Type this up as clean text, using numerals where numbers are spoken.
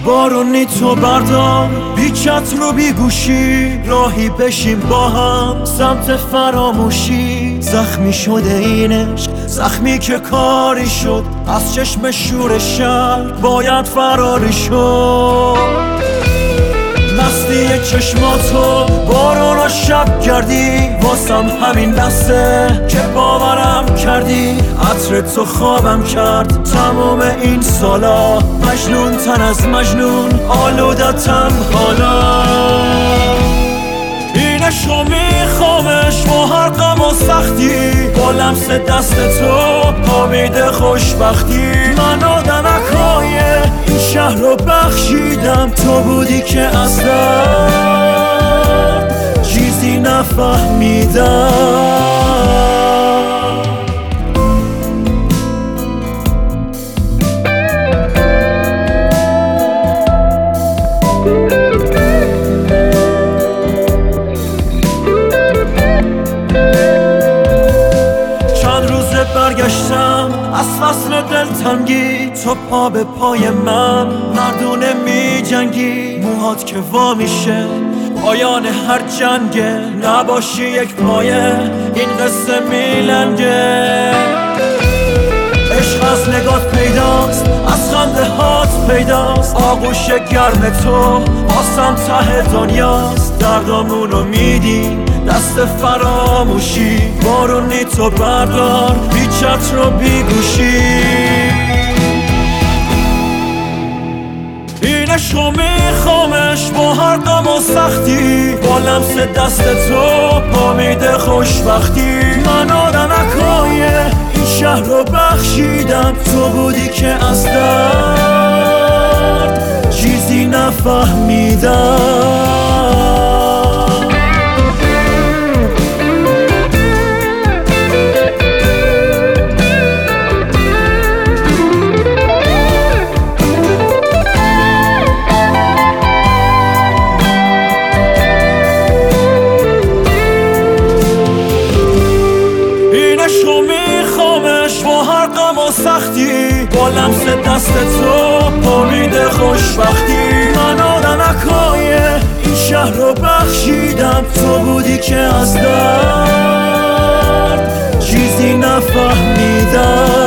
بارونی تو بردار بی چتر رو بی گوشی، راهی بشیم با هم سمت فراموشی. زخمی شده این عشق، زخمی که کاری شد از چشم شور شهر باید فراری شد. مستی چشماتو بارون و شب کردی، واسم همین بسته که باورم کردی. عطر تو خوابم کرد تمام این سالا، مجنون تن از مجنون آلودتم حالا. این عشقو میخوامش با هر غم و سختی، با لمس دست تو امید خوشبختی. من آدمکای این شهر رو بخشیدم، تو بودی که اصلا چیزی نفهمیدم. برگشتم از فصل دلتنگی، تو پا به پای من مردونه می جنگی. موهات که وا میشه پایان هر جنگه، نباشی یک پایه این قصه میلنگه. عشق از نگات پیداست، از خنده هات پیداست. آغوش گرم تو آسم ته دنیاست. دردامونو میدیم دست فراموشی، بارونی تو بردار بی چتر و بی گوشی. این عشقو میخوامش با هر غم و سختی، با لمس دست تو امید خوشبختی. من آدمکای این شهر رو بخشیدم، تو بودی که از درد چیزی نفهمیدم. عشقو میخوامش با هر غم و سختی، با لمس دست تو امید خوشبختی. من آدمکای این شهر رو بخشیدم، تو بودی که از درد چیزی نفهمیدم.